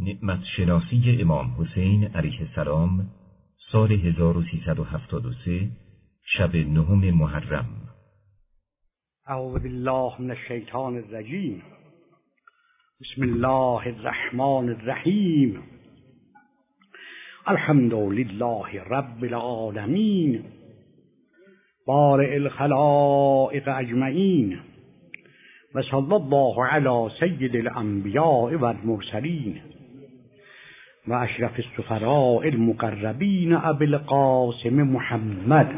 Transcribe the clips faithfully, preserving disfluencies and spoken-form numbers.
نعمت شناسی امام حسین علیه السلام سال هزار و سیصد و هفتاد و سه شب نهم محرم. اعوذ بالله من الشیطان الرجیم. بسم الله الرحمن الرحیم. الحمد لله رب العالمین بارئ الخلائق اجمعین و صلی الله علی سید الانبیاء و المرسلین و اشرف السفراء المقربین ابی القاسم محمد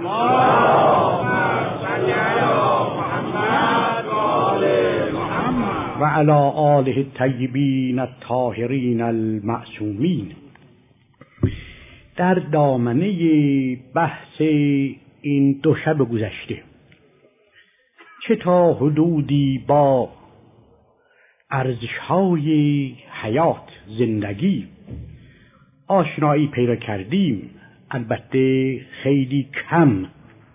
و علی آله الطیبین الطاهرین المعصومین. در دامنه بحث این دو شب گذشته چه تا حدودی با ارزش‌های حیات، زندگی آشنایی پیدا کردیم، البته خیلی کم.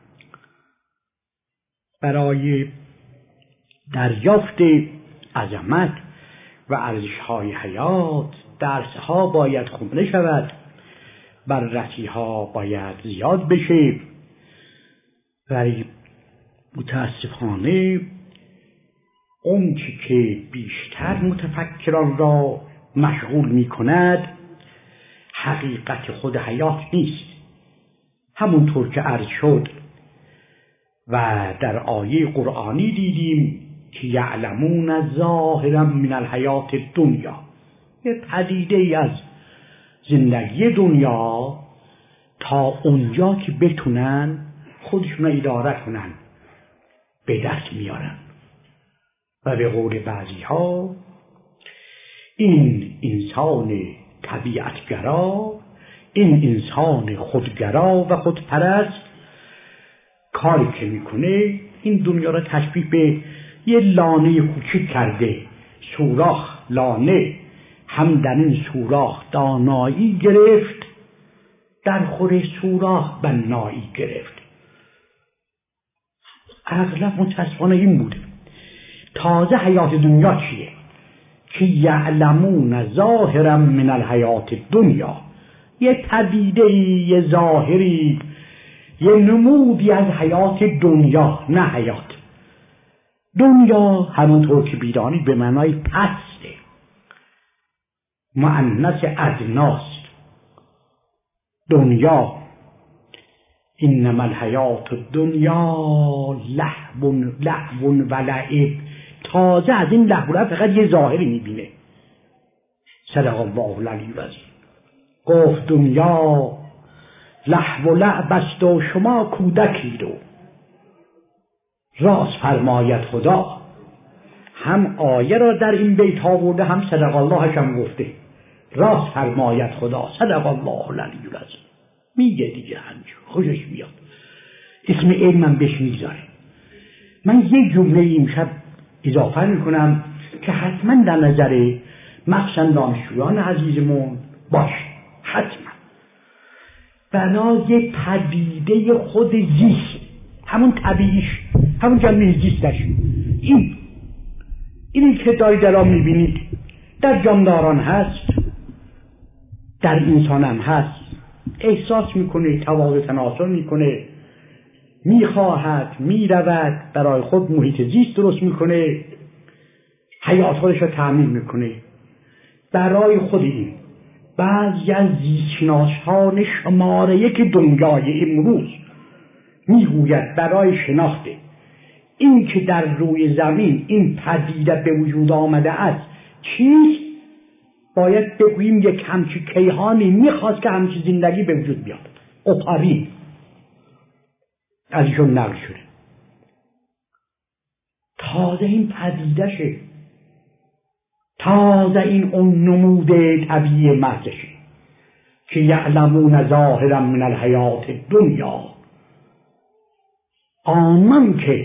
برای دریافت عظمت و ارزش‌های حیات درس‌ها باید خونده شود، بررسی‌ها باید زیاد بشه، ولی متاسفانه اون چی که بیشتر متفکران را مشغول می کند حقیقت خود حیات نیست. همونطور که عرض شد و در آیه قرآنی دیدیم که یعلمون ظاهرا من الحیات دنیا، یه پدیده ای از زندگی دنیا تا اونجا که بتونن خودشون را اداره کنن به دست میارن. و به قول بعضی ها این انسان طبیعتگرا، این انسان خودگرا و خودپرست کاری که میکنه این دنیا را تشبیه به یه لانه کوچک کرده، سوراخ لانه، هم در این سوراخ دانایی گرفت، در خور سوراخ بنایی گرفت. اغلب متاسفانه این بوده. تازه حیات دنیا چیه؟ که یعلمون ظاهرا من الحیات دنیا، یه پدیده یه ظاهری، یه نمودی از حیات دنیا، نه حیات دنیا. همونطور که بیدانی به معنای پسته، مؤنث ادناست. دنیا انما الحیات الدنیا لهو لهو و لعب. تازه از این لهو و لعب فقط یه ظاهری میبینه. صدق الله العلی العظیم. گفت دنیا لهو و لعب است و شما کودکید و راست فرماید خدا. هم آیه را در این بیت آورده، هم صدق اللهش هم گفته راست فرماید خدا. صدق الله العلی العظیم. میگه دیگه همچون خوشش میاد، اسم علمم بهش میذاره. من یک جمله امشب اضافه میکنم که حتما در نظر مخصوصا دانشجویان عزیزمون باشه. حتما برای پدیده خود زیست، همون طبیعیش، همون جمعه زیستش، این اینی که دارید الان میبینید در جانداران هست، در انسان هم هست. احساس میکنه، تواضع تناسل میکنه، میخواهد، میرود، برای خود محیط زیست درست میکنه، حیات خودش رو تعمیر میکنه. برای خود این بعضی از زیستشناسان شماره یک دنیای امروز میگوید برای شناخت این که در روی زمین این پدیده به وجود آمده است چیست، باید بگوییم یک همچی کیهانی میخواست که همچی زندگی به وجود بیاد. اوپارین از ایشون نقل شده. تازه این پدیدشه، تازه این اون نموده طبیعی محضشه که یعلمون ظاهرا من الحیات دنیا. آنان که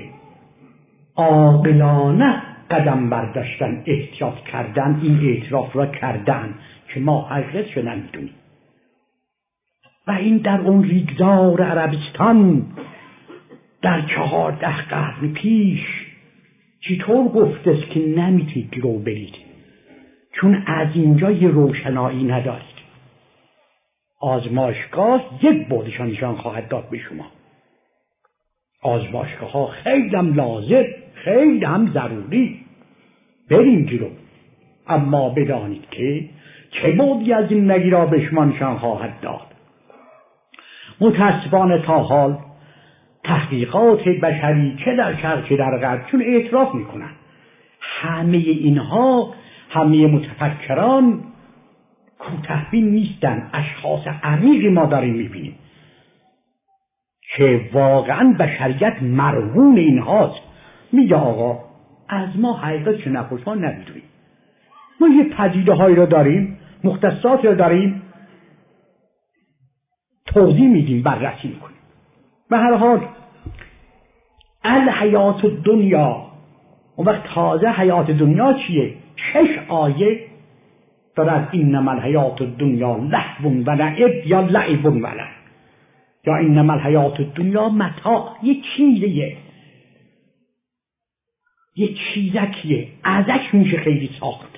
عاقلانه قدم برداشتن، احتیاط کردن، این اعتراف را کردن که ما حقیقتش نمیدونیم. و این در اون ریگزار عربستان در چهارده قرن پیش چطور گفته است که نمیتونید رو برید، چون از اینجا یه روشنایی ندارید. آزمایشگاه یک بعدشان نشان خواهد داد به شما. آزمایشگاه ها خیلی هم لازم، خیلی هم ضروری، بریم جلو، اما بدانید که چه بعدی از این نگی را به شما نشان خواهد داد. متاسفانه تا حال تحقیقات بشری چه در شرق چه در غرب چون اعتراف میکنن همه اینها، همه متفکران کوتاه‌بین نیستن، اشخاص عمیقی ما داریم میبینیم که واقعا بشریت مرهون اینهاست. میگه آقا از ما حقیقت چه نخوش ما نمیدونیم، ما یه پدیده هایی رو داریم، مختصاتی رو داریم، توضیح میدیم، بررسی میکنیم. به هر حال الحیات الدنیا، اون وقت تازه حیات دنیا چیه؟ شش آیه دارد اینما الحیات الدنیا لهو و لعب یا لعب و لهو، یا اینما الحیات الدنیا متاع، یه چیزیه، یه چیزکیه، ازش میشه خیلی ساخت.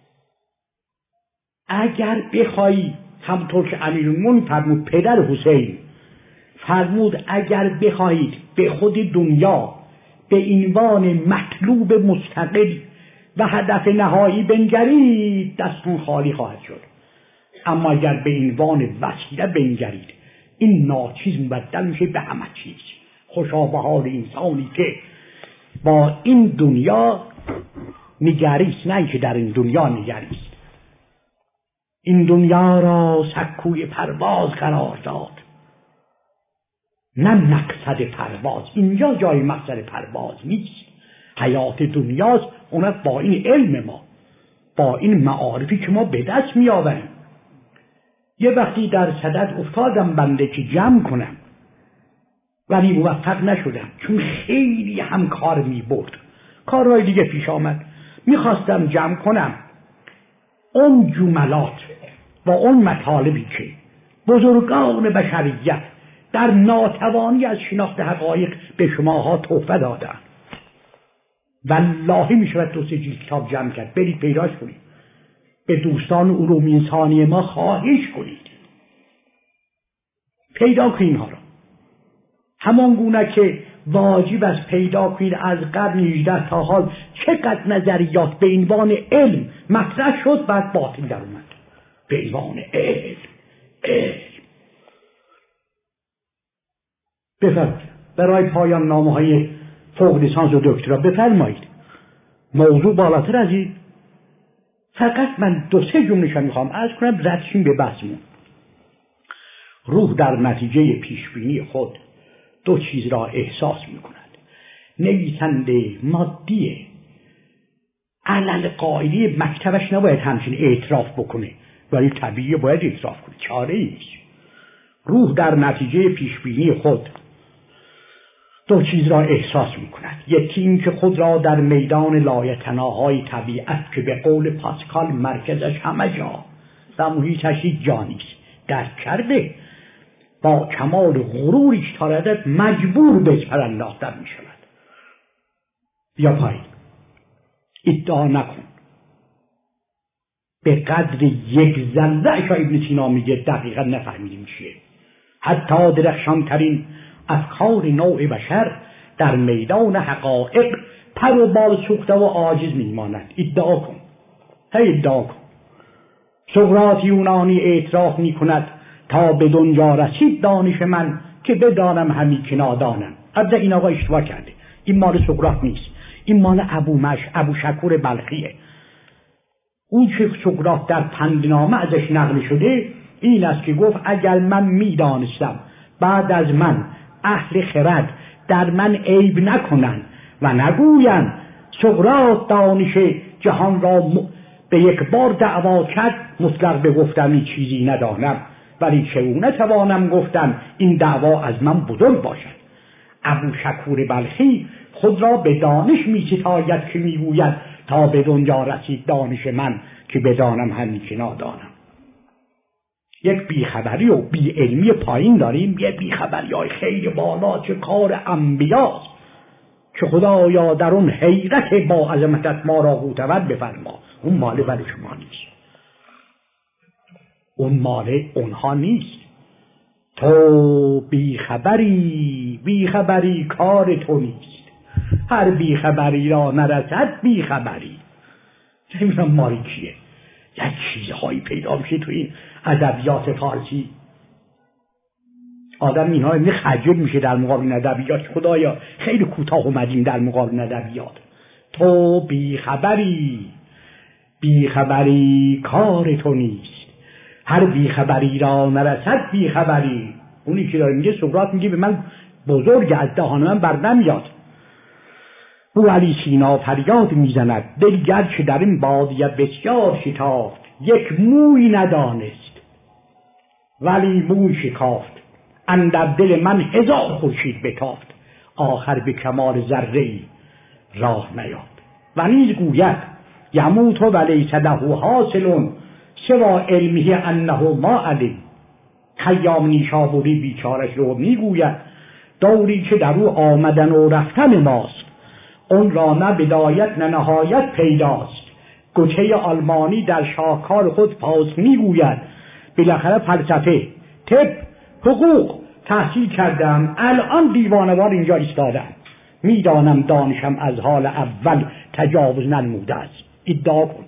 اگر بخوایی، همطور که امیرالمومنین فرمود، پدر حسین فرمود اگر بخواهید به خود دنیا به عنوان مطلوب مستقل و هدف نهایی بنگرید دستون خالی خواهد شد، اما اگر به عنوان وسیله بنگرید این ناچیز مبدل میشه به همه چیز. خوشا به حال انسانی که با این دنیا نگریست، نه اینکه در این دنیا نگریست. این دنیا را سکوی پرواز قرار داد، نه مقصد پرواز. اینجا جای مقصد پرواز نیست، حیات دنیاست، اون با این علم ما، با این معارفی که ما به دست می آوریم. یه وقتی در صدد افتادم بنده که جمع کنم ولی موفق نشدم، چون خیلی هم کار می برد، کارهای دیگه پیش آمد. میخواستم جمع کنم اون جملات و اون مطالبی که بزرگان بشریت در ناتوانی از شناخت حقایق به شماها تحفه دادن. والله می شود دو سه جلد کتاب جمع کرد، برید پیداش کنید، به دوستان علوم انسانی ما خواهش کنید پیدا کنید اینها را. همان گونه که واجب است پیدا کنید از قرن هجده تا حال چقدر نظریات به عنوان علم مطرح شد، بعد باطل در اومد به عنوان علم. علم بفرمایید برای پایان نامه های فوق لیسانس و دکترا بفرمایید. موضوع بالاتر از این، فقط من دو سه جمله‌شو میخوام عرض کنم ردشیم به بحثمون. روح در نتیجه پیشبینی خود دو چیز را احساس میکند. نویسنده مادیه علل قائلی مکتبش نباید همچین اعتراف بکنه، ولی طبیعی باید اعتراف کنه، چاره ایست. روح در نتیجه پیشبینی خود دو چیز را احساس میکند. یکی این که خود را در میدان لایتناهای طبیعت که به قول پاسکال مرکزش همه جا و محیطش هیچ جا نیست درک کرده، با کمال غروریش تاردت مجبور به پرانداختن می شود. بیا پایین، ادعا نکن به قدر یک ذره که ابن سینا میگه دقیقا نفهمیدیم چیه. حتی درخشانترین افکار نوع بشر در میدان حقایق پر و بال سوخته و عاجز میماند. ادعا کن، هی ادعا کن. سقراط یونانی اعتراف میکند تا به دنیا رسید دانش من که بدانم همی که نادانم. قبل این آقا اشتباه کرده، این مال سقراط نیست، این مال ابو مش ابو شکور بلخیه. اون که سقراط در پندنامه ازش نقل شده این است که گفت اگر من میدانستم بعد از من اهل خرد در من عیب نکنن و نگوین سقراط دانش جهان را م... به یک بار دعوا کرد، مطلق به گفتم چیزی ندانم، ولی چگونه توانم گفتم این دعوا از من بزرگ باشد. ابو شکور بلخی خود را به دانش می ستاید که می گوید تا به دنیا رسید دانش من که بدانم همین که نادانم. یک بیخبری و بی علمی پایین داریم، یک بیخبری های خیلی بالا که کار انبیاست که خدایا در اون حیرت با عظمتت ما را قوتور بفرما. اون مال برای شما نیست، اون مال اونها نیست. تو بیخبری، بیخبری کار تو نیست، هر بیخبری را نرسد بیخبری. نمیدونم مال کیه. یک چیزهایی پیدا میشه تو این ادبیات فارسی، آدم اینها می خجل میشه در مقابل ادبیات. خدایا خیلی کوتاه اومدیم در مقابل ادبیات. تو بیخبری، بیخبری کار تو نیست، هر بیخبری را نرسد بیخبری. اونی که داره میگه سقراط میگه به من بزرگ از دهان من بر نمیاد. او علی سینا فریاد میزند دل گرچه در این بادیه بسیار شتافت، یک موی ندانست ولی موی شکافت، اندر دل من هزار خورشید بتافت، آخر به کمال ذره‌ای راه نیافت. و نیز گوید یموت و لیس له حاصل سوا علمه انه ما علم. خیام نیشابوری بیچارش رو میگوید دوری که در او آمدن و رفتن ماست، اون را نه بدایت نه نهایت پیداست. گوچه آلمانی در شاهکار خود پاس میگوید بالاخره فلسفه، طب، حقوق تحصیل کردم، الان دیوانوار اینجا ایستادم، میدانم دانشم از حال اول تجاوز ننموده است. ادعا کن.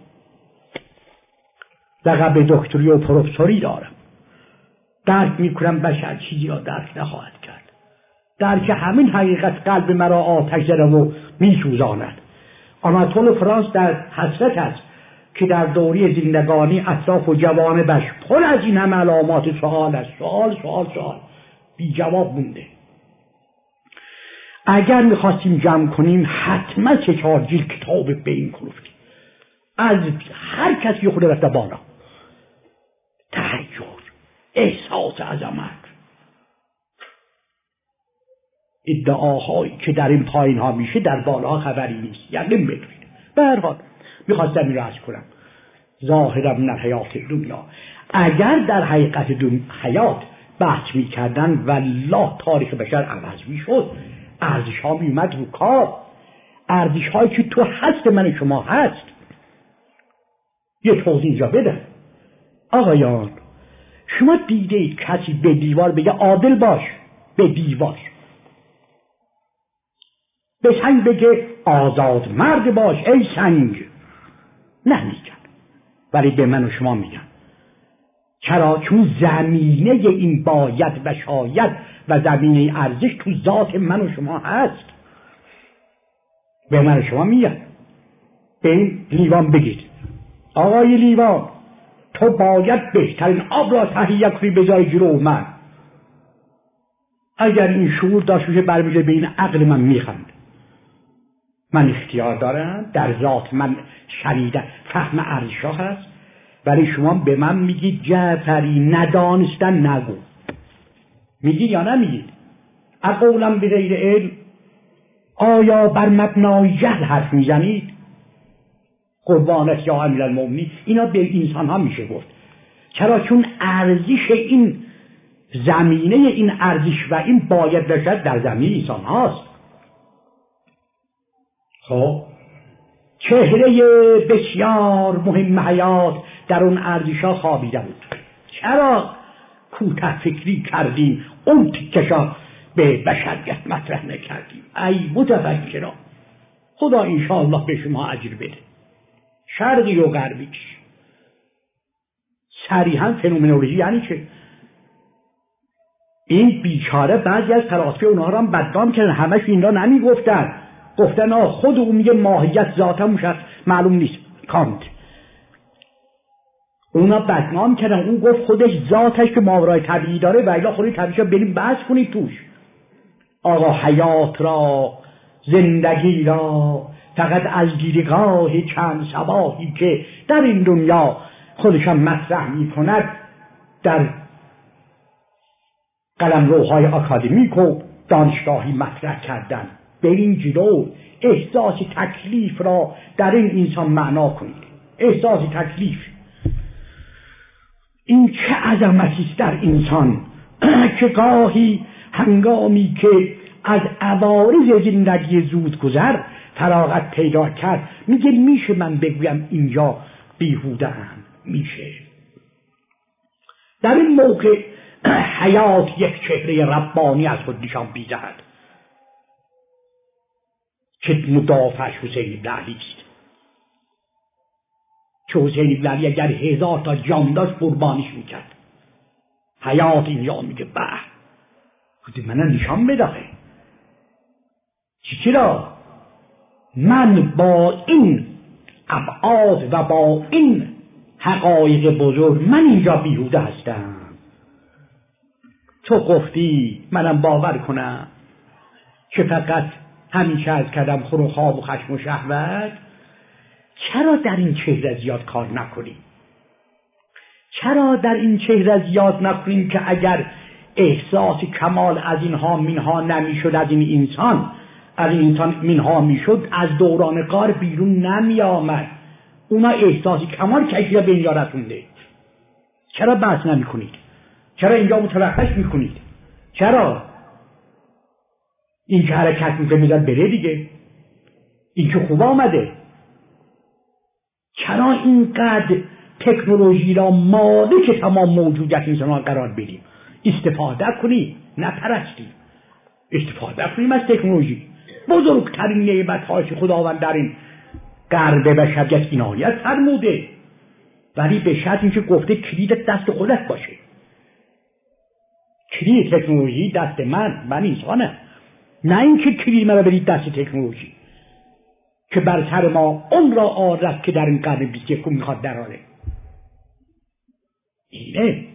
لقب دکتری و پروفسوری دارم، درک میکنم بشر چیزی را درک نخواهد کرد. درک همین حقیقت قلب مرا آتش زده و میسوزاند. آناتول فرانس در حسرت است که در دوری زندگانی اطراف و جوانبش پر از این همه علامات سوال است. سوال سوال سوال بی جواب مونده. اگر میخواستیم جمع کنیم حتما سه چهار جلد کتاب به این کلوفتیم، از هر کسی خود رفته بالا. تحیر، احساس عظمت، ادعاهایی که در این پایین ها میشه در بالا خبری نیست. یقین بدونید. به هر حال میخواستم این را عرض کنم ظاهرا من حیات دنیا. اگر در حقیقت دنیا حیات بحث میکردن والله تاریخ بشر عوض میشد. ارزش ها میومد رو کار، ارزش هایی که تو هست من شما هست. یه توضیح اینجا بده. آقایان شما دیدید کسی به دیوار بگه عادل باش؟ به دیوار. به سنگ بگه آزاد مرد باش ای سنگ؟ نه میگن، ولی به من و شما میگن. چرا؟ چون زمینه این باید و شاید و زمینه ارزش تو ذات من و شما هست. به من و شما میگن. به این لیوان بگید آقای لیوان تو باید بهترین آب را تهیه کنی بذاری جلو من. اگر این شعور داشت میشه برمیگه به این عقل من میخند. من اختیار دارم، در ذات من شنیدن فهم ارزش‌ها هست، ولی شما به من میگید جعفری ندانستن نگو. میگید یا نمیگید؟ اقولم به غیر علم، آیا بر مبنای جهل حرف میزنید؟ قربانت یا امیرالمومنین. اینا به انسان ها میشه گفت. چرا؟ چون ارزش این زمینه این ارزش و این باید باشد در زمینه انسان هاست. خب چهره بسیار مهم حیات در اون ارزش ها خوابیده بود. چرا کوته فکری کردیم اون تکشا به بشریت مطرح نکردیم؟ ای متفکران، خدا انشاءالله به شما اجر بده، شرقی و غربیش. صریحا فنومنولوژی یعنی چه؟ این بیچاره بعضی از فلاسفه اونها را هم بدنام کردن، همش این را نمی گفتن، گفتن آه خود اون میگه ماهیت ذاتموش هست معلوم نیست. کانت اونا بدنام کردن، اون گفت خودش ذاتش که ماورای طبیعی داره و الا خودی طبیعیش را بریم بحث کنید توش. آقا حیات را، زندگی را فقط از گیرگاه چند صباحی که در این دنیا خودشان مطرح می کند در قلمروهای اکادمیک و دانشگاهی مطرح کردن. برین جلو، احساس تکلیف را در این انسان معنا کنید. احساس تکلیف این چه عظمتی است در انسان که گاهی هنگامی که از عوارض زندگی زود گذر فراغت پیدا کرد، میگه میشه من بگویم اینجا بیهوده ام؟ میشه. در این موقع حیات یک چهره ربانی از خود نشان می‌دهد که مدافعش حسین بن علی است. که حسین بن علی اگر هزار تا جان داشت قربانیش میکرد. حیات اینجا میگه به خودی من نشان بدهه چی چرا من با این ابعاد و با این حقایق بزرگ من اینجا بیهوده هستم. تو گفتی منم باور کنم که فقط همیشه از کردم خور و خواب و خشم و شهوت، چرا در این چهره زیاد کار نکنی؟ چرا در این چهره زیاد نکنیم که اگر احساس کمال از اینها منها نمیشد، از این انسان از این انسان منها میشد، از دوران غار بیرون نمی آمد. اونا احساسی کمال کشیده به اینجا رسونده. چرا بحث نمی کنید؟ چرا اینجا متوقفش می کنید؟ چرا؟ این که حرکت میکنه میزد بره دیگه، این که خوب آمده. چرا اینقدر تکنولوژی را مالک تمام موجودیت انسان قرار بدیم؟ استفاده کنیم، نه پرستیم. استفاده کنیم از تکنولوژی. بزرگترین نعمت‌هاش خداوند در این قرب بشریت عنایت فرموده، ولی به شرط اینکه گفته کلید دست خودت باشه. کلید تکنولوژی دست من من انسانم، نه اینکه کلید من رو بدید دست تکنولوژی که بر سر ما اون را آرد که در این قرن بیست و یکم میخواد دراره. اینه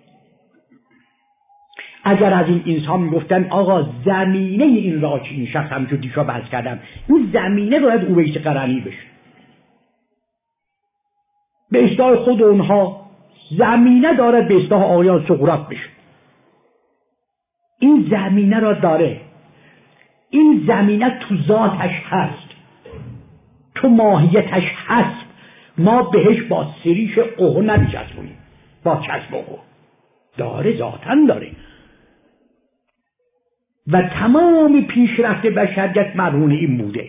اگر از این انسان میگفتن آقا زمینه این را که این شخص همچون دیشا بحث کردم، این زمینه باید اویس قرنی بشه. به اصطلاح خود اونها زمینه دارد، به اصطلاح آقایان سقراط بشه. این زمینه را داره، این زمینه تو ذاتش هست، تو ماهیتش هست. ما بهش با سریش اوه نمیچسبونیم، با چسب اوه داره، ذاتاً داره. و تمام پیشرفت بشریت مرهون این بوده.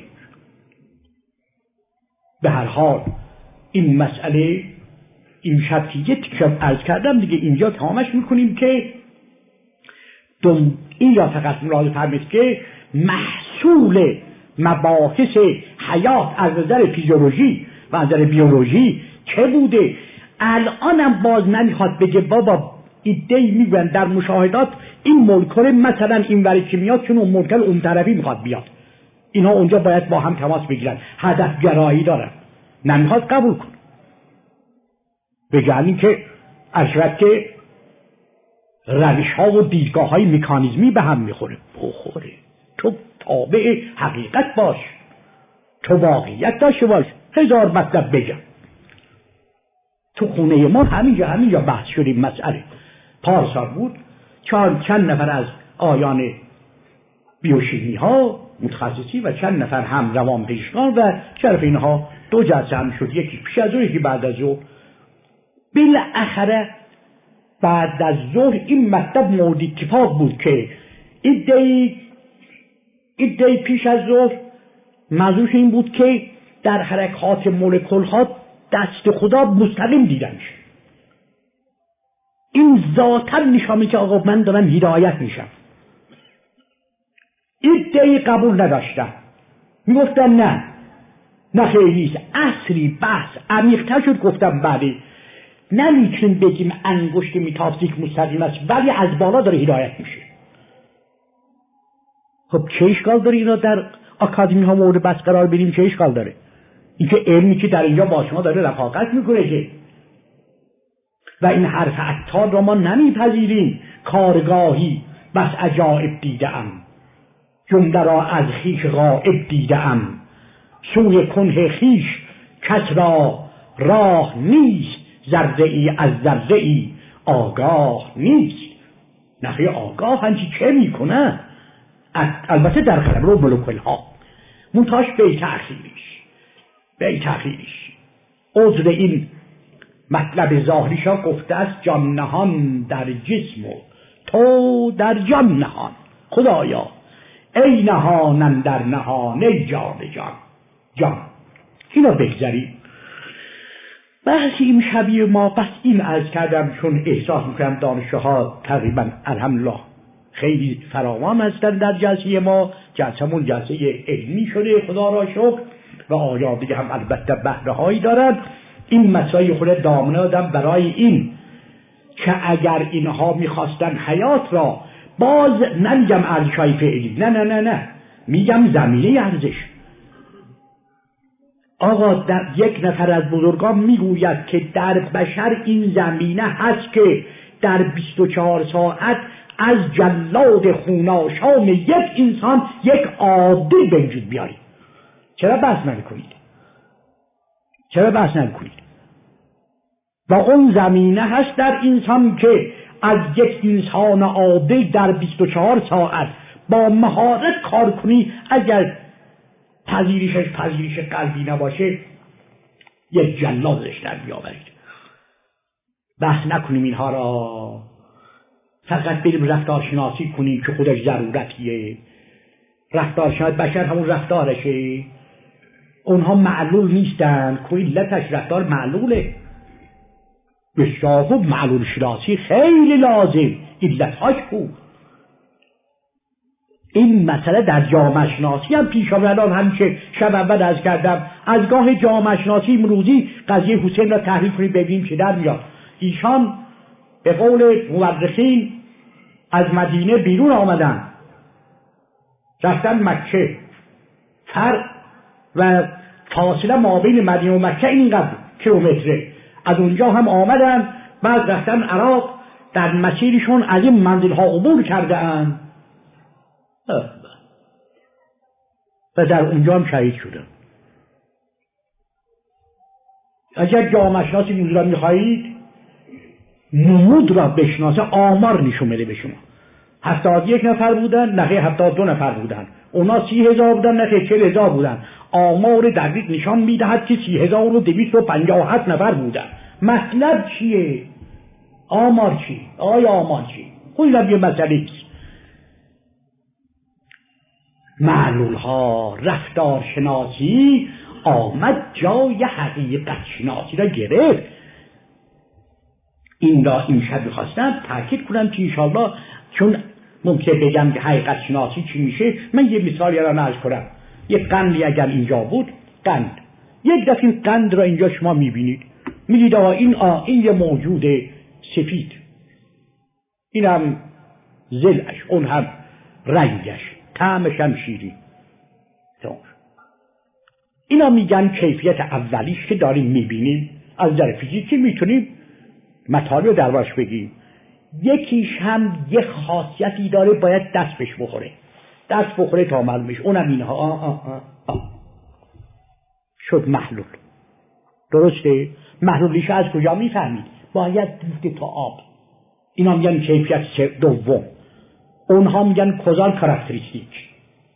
به هر حال این مسئله این شب که یک شب عرض کردم دیگه اینجا تمامش میکنیم که دم این را فقط ملاحظه فرمایید که محصول مباحث حیات از نظر فیزیولوژی و از نظر بیولوژی چه بوده. الانم باز نمیخواد بگه بابا ایده‌ای میگن در مشاهدات این مولکول مثلا این وری که میاد چون اون مولکول اون طرفی میخواد بیاد، اینا اونجا باید با هم تماس بگیرن. هدف گرایی دارن، نمیخواد قبول کن. بگن این که اشرت که روش ها و دیدگاه های مکانیزمی به هم میخوره. بخوره، تو تابع حقیقت باش، تو واقعیت داشته باش. هزار مطلب بگم. تو خونه ما همینجا همینجا بحث شدیم مسئله پارسال بود، چند, چند نفر از آیان بیوشیمی ها متخصصی و چند نفر هم روان پزشکان و شرف اینها دو جلسه هم شد، یکی پیش از ظهر یکی بعد از ظهر. بالاخره بعد از ظهر این مطلب مورد اتفاق بود که ایده‌ای ایده‌ای پیش از ظهر موضوعش این بود که در حرکات مولکول ها دست خدا مستقیم دیده میشه. این ذاتا نشان میده که آقا من دارم هدایت میشم. ایده‌ای قبول نداشتن، میگفتن نه نه خیلی نیست. اصلی بحث عمیق‌تر شد، گفتم بله نمیتونیم بگیم انگشت متافیزیک مستقیم است ولی از بالا داره هدایت میشه. خب چه اشکال داره اینا در آکادمی ها مورد بحث قرار بدیم؟ چه اشکال داره؟ این که علمی که در اینجا با شما داره رفاقت میکنه که و این حرف عطار را ما نمیپذیریم. کارگاهی بس عجایب دیدم، جمله را از خیش غائب دیدم، سوی کنه خیش کس را راه نیست، ذره ای از ذره ای آگاه نیست. نخی آگاه هنچی چه میکنه؟ البته در قلم رو ملوکل ها منتاش به تأخیریش به تأخیریش عذر این مطلب ظاهریش ها گفته است جان نهان در جسم و تو در جان نهان. خدایا ای نهانن در نهان ای جان جان. جان اینا بگذاریم. بحث این شبیه ما بس این عرض کردم، چون احساس میکنم دانشجو ها تقریبا الحمدلله خیلی فراوان هستن در جلسه ما. جلسه‌مون جلسه علمی شده خدا را شکر و آیات دیگه هم البته بهره هایی دارن. این مسائل خود دامنه آدم برای این که اگر اینها میخواستن حیات را باز نمیگم ارزش‌های فعلی، نه نه نه نه میگم زمینه ارزش. آقا در یک نفر از بزرگان میگوید که در بشر این زمینه هست که در بیست و چهار ساعت از جلاد خوناشام یک انسان یک عادل به وجود بیارید. چرا بحث نمی‌کنید؟ چرا بحث نمی‌کنید؟ و اون زمینه هست در انسان که از یک انسان عادل در بیست و چهار ساعت با مهارت کار کنی، اگر پذیرشش پذیرش قلبی نباشه یک جلادش در بیاورید. بحث نکنیم اینها را، فقط بریم رفتارشناسی کنیم که خودش ضرورتیه. رفتارشناسی بشر همون رفتارشه، اونها معلول نیستن که علتش رفتار معلوله. بسیار خوب، معلول شناسی خیلی لازم، علتهاش خوب. این مسئله در جامعه شناسی هم پیش آمد. الان همیشه شب اول عرض کردم از گاه جامعه شناسی امروزی قضیه حسین را تحلیل کنید ببینیم چه در میاد. ایشان به قول مورخین از مدینه بیرون آمدن، رفتن مکه، فرق و فاصله مابین مدینه و مکه اینقدر کیلومتره. از اونجا هم آمدن، بعد رفتن عراق، در مسیرشون از این منزل ها عبور کرده اند و در اونجا هم شهید شدن. اگر جامعه شناسی موضوع را میخواهید نمود را بشناسه، آمار نشون بده به شما. هفتاد یک نفر بودن، نخیر هفتاد دو نفر بودن، اونا سی هزار بودن، نخیر چل هزار بودن. آمار دقیق نشان میدهد که سی هزار و دویست و پنجاه و هفت نفر بودن. مطلب چیه؟ آمار چی؟ آیا آمار چی؟ خود را یه مسئله چی؟ معلول ها رفتار شناسی آمد جای حقیقت شناسی را گرفت. این را این شب میخواستم تاکید کنم که انشاءالله، چون ممکن بگم که حقیقت شناسی چی میشه، من یه مثالی را نرز کنم. یک قندی اگر اینجا بود، قند، یک دفعه این قند را اینجا شما میبینید، میگید آقا این آ این یه موجود سفید، این هم زلش، اون هم رنگش، طعمش هم شیرین. اینا میگن کیفیت اولیش که داریم میبینیم. از نظر فیزیکی میتونیم مطالب دربارش بگیم. یکیش هم یه خاصیتی داره، باید دست بهش بخوره، دست بخوره تا معلومش. اونم اینها آه آه آه آه. شد محلول. درسته؟ محلولیش از کجا میفهمید؟ باید دید تا آب. اینا میگن کیفیت دوم، اونها میگن کوزال کاراکتریستیک.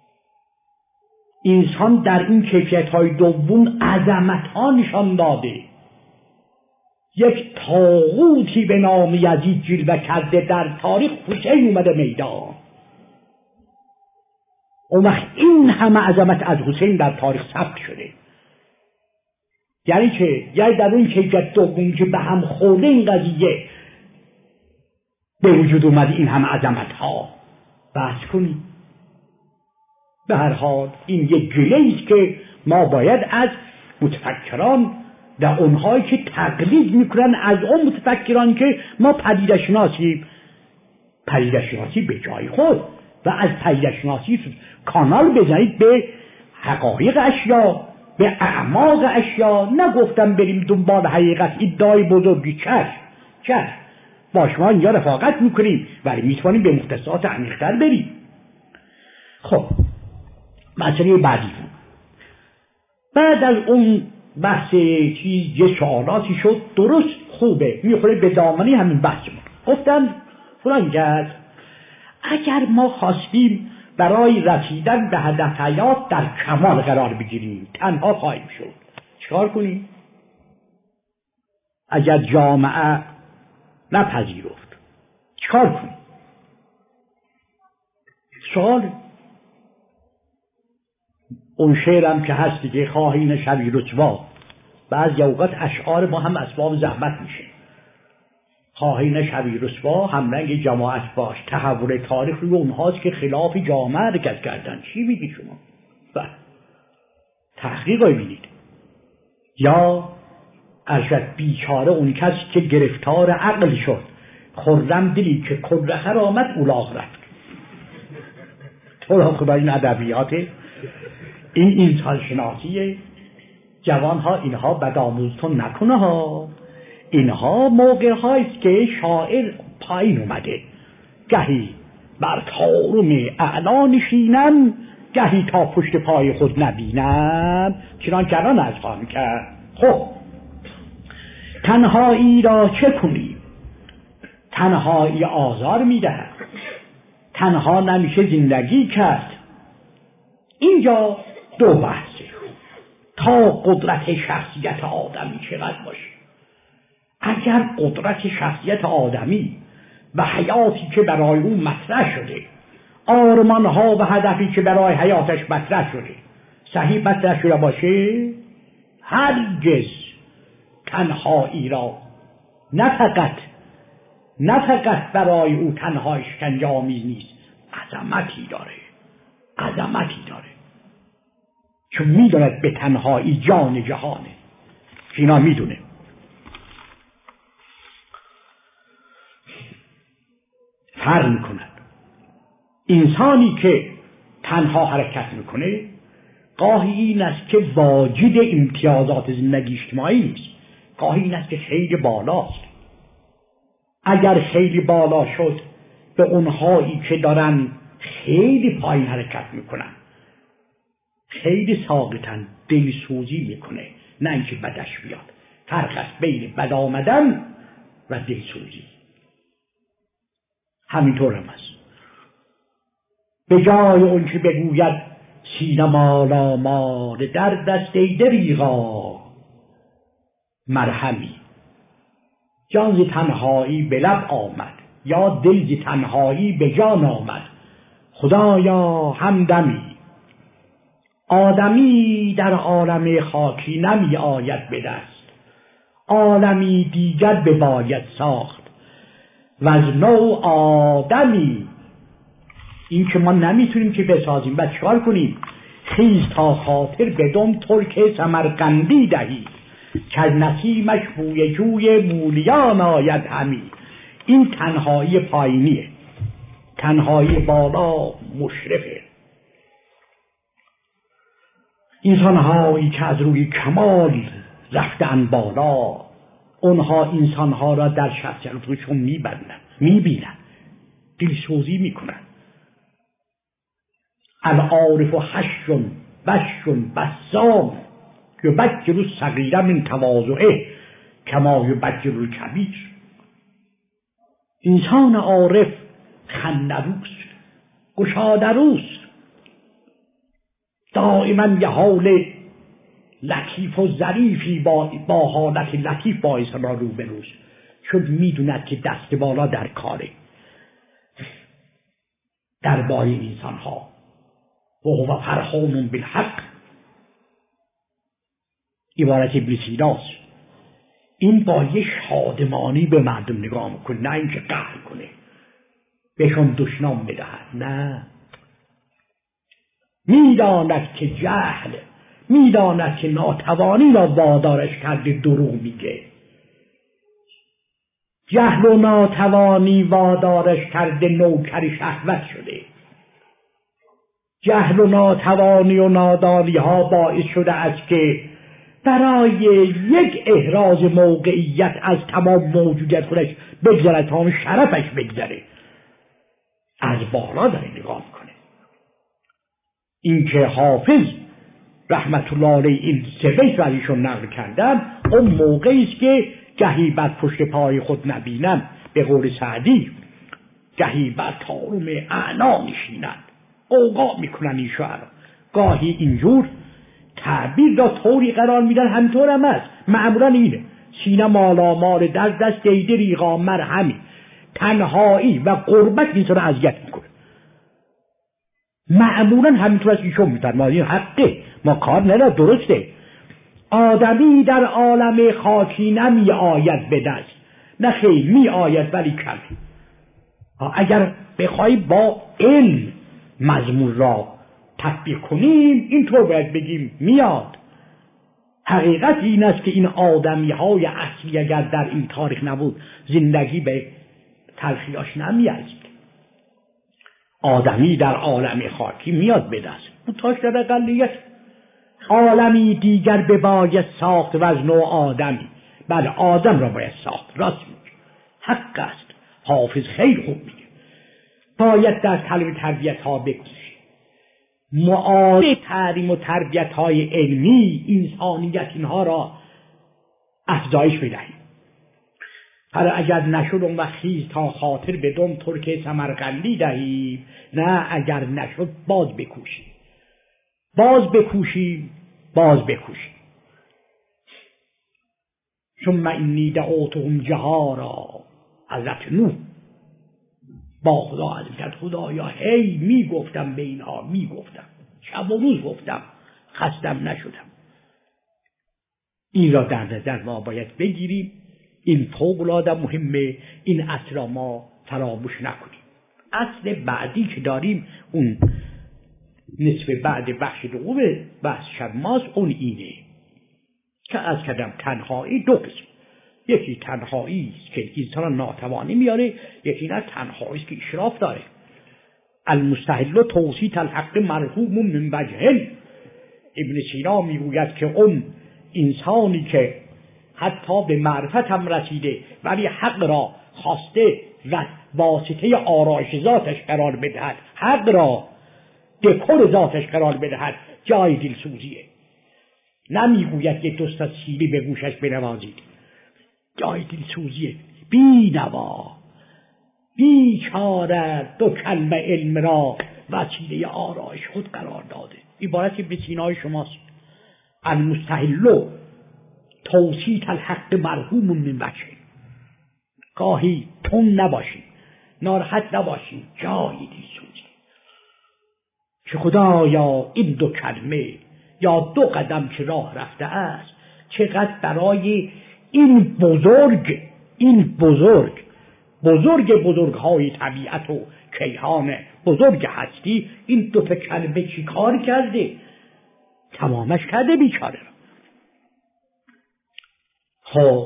انسان در این کیفیت های دوم عظمت ها نشان داده. یک طاغوتی به نام یزید جلوه کرده، در تاریخ حسین اومده میدان. اون وقت این همه عظمت از حسین در تاریخ ثبت شده. یعنی که یعنی در اون کیفیت دوم که به هم خورده این قضیه به وجود اومده این همه عظمت ها. بحث کنیم. به هر حال این یک گله است که ما باید از متفکران و اونهایی که تقلید میکنن از اون متفکران که ما پدیده شناسیم، پدیده شناسی به جای خود، و از پدیده شناسی کانال بزنید به حقایق اشیا، به اعماق اشیا. نگفتم بریم دنبال حقیقت، ادعای بزرگی. چشم چشم با شما اینجا رفاقت میکنیم، ولی میتوانیم به مختصات عمیق‌تر بریم. خب مسئله بعدی بعد از اون بحث چیز یه سوالاتی شد، درست خوبه، میخوره به دامنی همین بحثمون. گفتم فلان کرد اگر ما خواستیم برای رسیدن به هدف حیات در کمال قرار بگیریم، تنها خواهیم شد، چیکار کنیم؟ اگر جامعه نپذیرفت چیکار کنیم؟ سوال اون شعرم که هست دیگه، خواهین شبی رسوا، بعضی اوقات اشعار ما هم اسباب زحمت میشه. خواهین شبی رسوا همرنگ جماعت باش، تحول تاریخ روی اونهاست که خلاف جامعه حرکت کردن. چی میگی شما؟ بله، تحقیق رو بینید. یا ارشد بیچاره اون کس که گرفتار عقل شد، خرم دلی که کلخر آمد اولاغ رفت. تو را خدا این ادبیات، این انسان شناسیه. جوان ها اینها بدآموزتون نکنه ها. اینها موقع هایست که شاعر پایین اومده، گهی بر طارم اعلا نشینم، گهی تا پشت پای خود نبینم. چنان کران از خواهم کرد. خب تنهایی را چه کنیم؟ تنهایی آزار میدهد، تنها نمیشه زندگی کرد. اینجا دو بحثه. تا قدرت شخصیت آدمی چقدر باشه. اگر قدرت شخصیت آدمی و حیاتی که برای اون مطرح شده، آرمانها و هدفی که برای حیاتش مطرح شده صحیح مطرح شده باشه، هرگز تنهایی را نه فقط نه فقط برای او تنهایی شکنجه‌آمیز نیست، عظمتی داره، عظمتی داره. چون میداند به تنهایی جان جهانه. اینا میدونه. فرق میکند. انسانی که تنها حرکت میکنه گاهی این است که واجد امتیازات زندگی اجتماعی نیست، گاهی این است که خیلی بالاست. اگر خیلی بالا شد، به اونهایی که دارن خیلی پایین حرکت میکنن خیلی ساقطن، دلسوزی میکنه، نه اینکه بدش بیاد. فرق است بین بد آمدن و دلسوزی. همینطور هم است. به جای اون که بگوید سینما لامال در دست ای دریغا مرهمی، جان ز تنهایی به لب آمد، یا دل ز تنهایی به جان آمد، خدایا همدمی. آدمی در عالم خاکی نمی آید به دست، عالمی دیگر بباید ساخت و از نو آدمی. این که ما نمیتونیم که بسازیم، بعد چکار کنیم؟ خیز تا خاطر بدم ترک سمرقندی دهی، که نسیمش بوی جوی مولیان آید همی. این تنهایی پایینیه. تنهایی بالا مشرفه. انسانهایی که از روی کمال رفتن بالا، اونها انسانها را در شخصیتشون میبینن میبینن دلسوزی میکنن. العارف حشر بشر بسام یبجل الصغیر من تواضعه کما یبجل الکبیر. انسان عارف خنده‌روست، گشاده‌روست، دائما یه حال لطیف و ظریفی با, با حالت لطیف با انسان را روبروست، چون میدوند که دست بالا در کاره درباره انسان ها. و هو فرحان بالحق، عبارت ابن سیناست. این با یه شادمانی به مردم نگاه میکنه، نه اینکه قهر کنه بهشون دشنام بدهد. نه، میداند که جهل، میداند که ناتوانی را وادارش کرده دروغ میگه. جهل و ناتوانی وادارش کرده نوکر شهوت شده. جهل و ناتوانی و نادانی ها باعث شده است که برای یک احراز موقعیت از تمام موجودیت خودش بگذره، تمام شرفش بگذره. از بالا داره نگاه میکنه. این که حافظ رحمت الله علیه این سه بیت رو ازشون نقل کردم، اون موقعی است که گهی بر پشت پای خود نبینم، به قول سعدی گهی بر طارم اعلا نشینند. اوقا میکنن این شعرها. گاهی اینجور تعبیر را طوری قرار میدن، همطور هم هست. معمولا اینه: سینه مالامال در دست ای دریغا مرهمی. تنهایی و غربت اینطور اذیت میکنه. معمولا همینطور از ایشون میترمازی حقه. ما کار نداره، درسته. آدمی در عالم خاکی نمی آید به دست، نه خیلی می آید ولی کم. اگر بخوای با علم مضمون را تطبیق کنیم اینطور باید بگیم میاد. حقیقت این است که این آدمی های اصلی اگر در این تاریخ نبود زندگی به تلخیاش نمیازید. آدمی در عالم خاکی میاد به دست، متاش در اقلیت. عالمی دیگر بباید ساخت و از نوع آدمی. بله آدم را باید ساخت، راست میگه، حق است. حافظ خیلی خوب میگه باید در طلب تربیت ها بکوشیم، معارض تعلیم و تربیت های علمی انسانیت اینها را افزایش بدهیم. حالا اگر نشد اون وقت خیز تا خاطر بدم ترک سمرقندی دهیم، نه اگر نشد باز بکوشیم، باز بکوشیم باز بکوشیم. ثم انی دعوتهم جهارا، حضرت نوح با خدا حضرت خدایا هی می گفتم به اینها، می گفتم شب و روز گفتم، خستم نشدم. این را در نظر ما باید بگیریم. این فوق‌العاده مهمه، این اصل را ما فراموش نکنیم. اصل بعدی که داریم اون نصف بعد بخش دوم بحث شب ماست، اون اینه که از کدم تنهایی دو قسم. یکی تنهایی است که انسان ناتوانی میاره، یکی نه تنهایی است که اشراف داره. المستحل توصیت الحق مرحوم من وجهه. ابن سینا میگوید که اون انسانی که حتی به معرفت هم رسیده ولی حق را خواسته و واسطه آرایش ذاتش قرار بدهد، حق را دکور ذاتش قرار بدهد، جای دلسوزیه. نمیگوید یک دوست از سیلی به گوشش بنوازید، جای دلسوزیه. بی نوا بیچاره دو کلمه علم را وسیله آرایش خود قرار داده. عبارت به سینای شماست. المستحل توصیت الحق مرحوم من وجه. گاهی تون نباشیم، ناراحت نباشیم، جای دلسوزی که خدایا این دو کلمه یا دو قدم که راه رفته است چقدر برای این بزرگ این بزرگ بزرگ بزرگ های طبیعت و کیهان بزرگ هستی این دو تا کلمه چی کار کرده؟ تمامش کرده بیچاره را. خب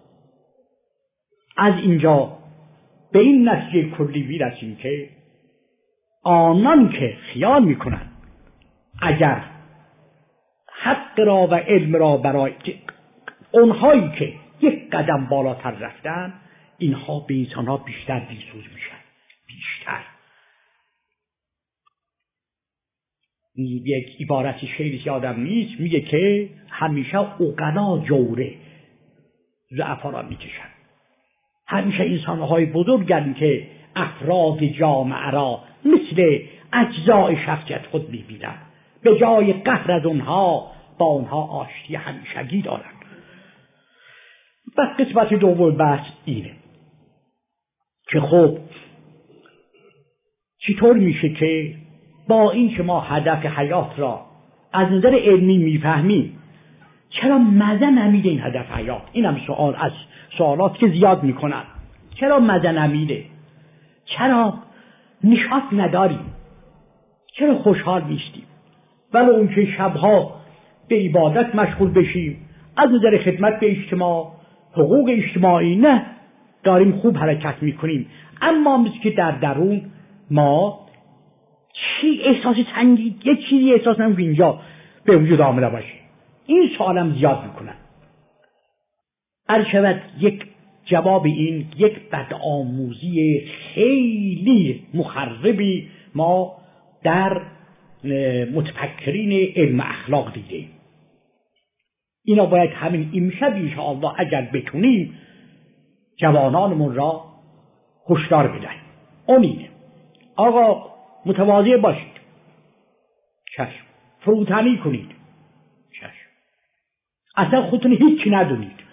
از اینجا به این نتیجه کلی میرسیم که آنان که خیال میکنن اگر حق را و علم را برای اونهایی که یک قدم بالاتر رفتن، اینها به انسانها بیشتر دلسوز میشن. بیشتر یک عبارتی شعری یادم نیست، میگه که همیشه عقلا جوره ضعفا را میکشن. همیشه انسانهای بزرگن که افراد جامعه را مثل اجزای شخصیت خود میبینن، به جای قهر از اونها با اونها آشتی همیشگی دارن. و قسمت دوم بحث اینه که خب چطور میشه که با این که ما هدف حیات را از نظر علمی میفهمیم چرا مزه نمیده این هدف حیات؟ این هم سوال از سوالات که زیاد میکنن. چرا مزه نمیده؟ چرا نشاط نداریم؟ چرا خوشحال نیستیم؟ ولی اون که شبها به عبادت مشغول بشیم، از نظر خدمت به اجتماع، حقوق اجتماعی، نه داریم خوب حرکت میکنیم، اما مثل که در درون ما چی احساس تنگی، یه چیزی احساس نمیشه اینجا به وجود آمده باشه. این سوالم زیاد میکنن. هر شود یک جواب این یک بدآموزی خیلی مخربی ما در متفکرین علم اخلاق دیدیم. اینا باید همین امشب انشاءالله اگر بتونیم جوانانمون را هشدار بدهیم. اون اینه آقا متواضع باشید، چشم. فروتنی کنید، چشم. اصلا خودتون هیچی ندونید.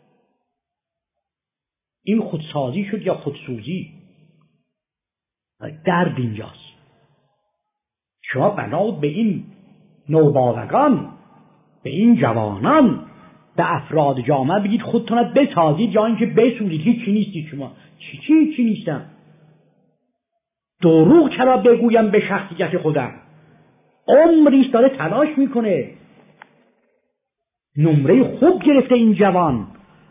این خودسازی شد یا خودسوزی؟ درد اینجاست. شما بنا به این نوباوگان، به این جوانان، به افراد جامعه بگید خودتون بسازید یا اینکه بسوزید، هیچی نیستید شما. چی چی چی نیستم؟ دروغ چرا بگویم به شخصیت خودم؟ عمریست داره تلاش میکنه، نمره خوب گرفته این جوان،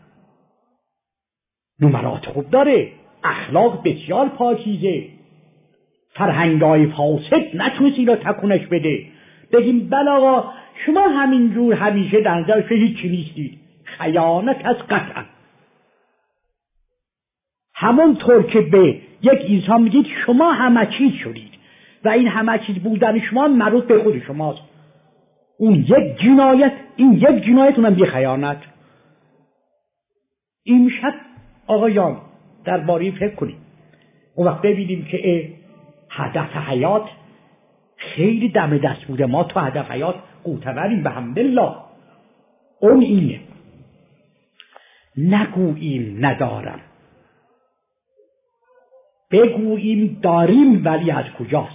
نمرات خوب داره، اخلاق بسیار پاکیزه، فرهنگای فاسد نتونست این را تکونش بده. بگیم بله آقا شما همینجور همیشه در نظرش هیچی نیستید، خیانت از قطعا. همونطور که به یک انسان میگید شما همه چیز شدید و این همه چیز بودن شما مربوط به خود شماست، اون یک جنایت، این یک جنایت، اونم یه خیانت. این شد آقایان درباره فکر کنیم، اون وقت ببینیم که هدف حیات خیلی دم دست بوده. ما تو هدف حیات قوتوریم به حمدالله. اون اینه نگوییم ندارم، بگوییم داریم ولی از کجاست.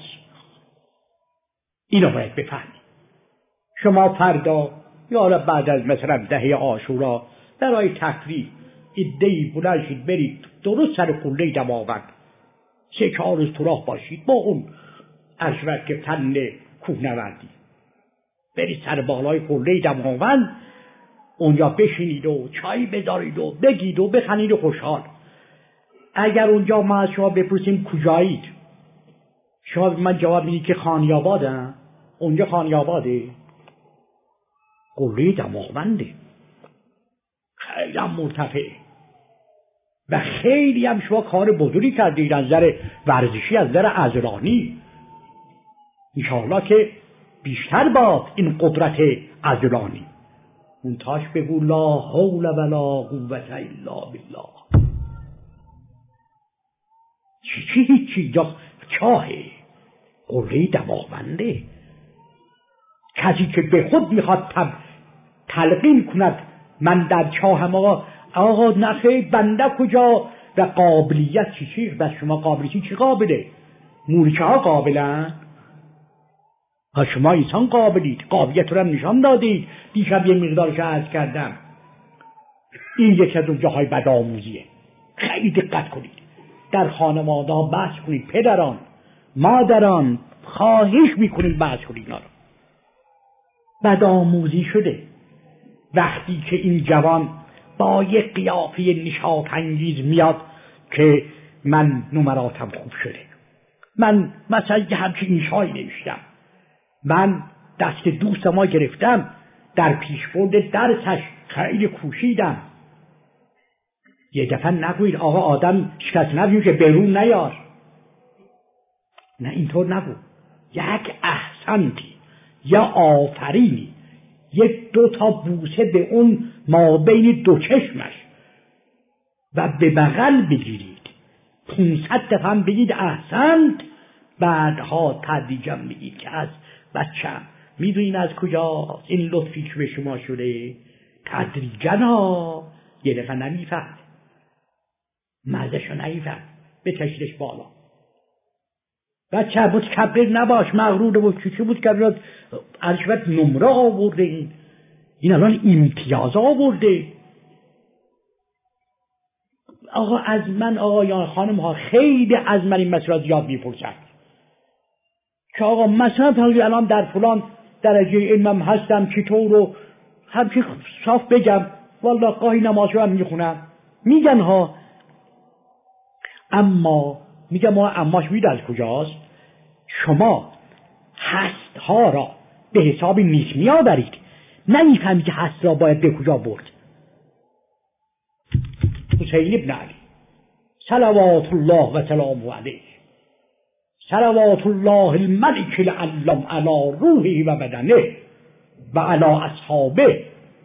اینو باید بفهمیم. شما فردا یا بعد از مثلا دهه عاشورا برای تفریح ایده‌ای بلند شید برید درست سر قله دماوند، سه چهار روز تو راه باشید با اون اشوک که فن کوهنوردی، برید سر بالای قله دماوند، اونجا بشینید و چای بدارید و بگید و بخندید و خوشحال. اگر اونجا ما از شما بپرسیم کجایید، شما من جواب میدید که خانیابادم. اونجا خانیاباده؟ قله دماونده، خیلی هم مرتفع و خیلی هم شما کار بزرگی کردید از نظر ورزشی، از نظر عضلانی. انشاءالله که بیشتر باد این قدرت عضلانی. اون تاش بگو لا حول ولا قوت الا بالله. چی چی هیچی جا چاهه، قله دماونده. کسی که به خود میخواد تب تلقین کند من در چاهم آقا آقا نخیر بنده کجا و قابلیت چی چی؟ بس شما قابلیتی چی قابله؟ مورچه ها قابلن؟ ها شما انسان قابلید، قابلیت رو هم نشان دادید. دیشب یه مقدارش عرض کردم. این یکی از اون جاهای بدآموزیه. خیلی دقت کنید، در خانواده ها بحث کنید، پدران مادران خواهش میکنید بحث کنید. اینا رو بدآموزی شده. وقتی که این جوان با یک قیافه نشاط انگیز میاد که من نمراتم خوب شده، من مثلا یه همچین انشایی نوشتم، من دست دوست ما گرفتم، در پیشبرد درسش خیلی کوشیدم. یه دفعه نگوید آقا آدم شکست نبیون که برون نیار. نه اینطور نگو. یک احسنتی یا آفرینی، یک دو تا بوسه به اون ما بین دو چشمش و به بغل بگیرید، پونصد دفعه هم بگید احسنت، بعدها تدریجا بگید که از بچم میدونین از کجاست این لطفی که به شما شده. تدریجا ها، یه دفعه نمیفهم، مزهشو نمیفهم، بکشیدش بالا. بچه متکبر نباش، مغرور و چی چی بود که عرشبت نمره آورده، این این الان امتیاز آورده. آقا از من آقایان خانم ها خیلی از من این مسئله یاد میپرسن که آقا مثلا پس الان در فلان درجه علمم هستم چطور رو همچی صاف بگم، والله گاهی نمازشو هم میخونم، میگن ها، اما میگم ما اماش میده از کجاست؟ شما هست ها را به حساب نیست میآورید، نمیفهمی که هست را باید به کجا برد. حسین ابن علی صلوات الله و سلامه علیه، صلوات الله الملک العلم علی روحه و بدنه و علی اصحابه،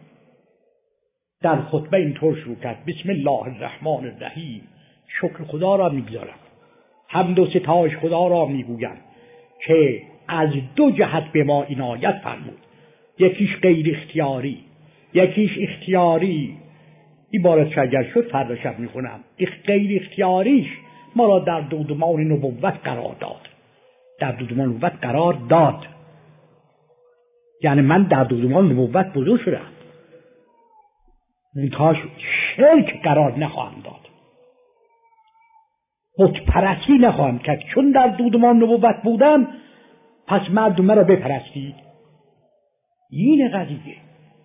در خطبه اینطور شروع کرد: بسم الله الرحمن الرحیم. شکر خدا را میگذارم، حمد و ستایش خدا را میگویم که از دو جهت به ما عنایت فرمود، یکیش غیر اختیاری، یکیش اختیاری. عبارت اگر شد فردا شب میخونم. غیر اختیاریش ما را در دودمان نبوت قرار داد، در دودمان نبوت قرار داد. یعنی من در دودمان نبوت بزرگ شدم، منتهاش شرک قرار نخواهم داد، بت پرستی نخواهم کرد. چون در دودمان نبوت بودم پس مردم را بپرستید. این قضیه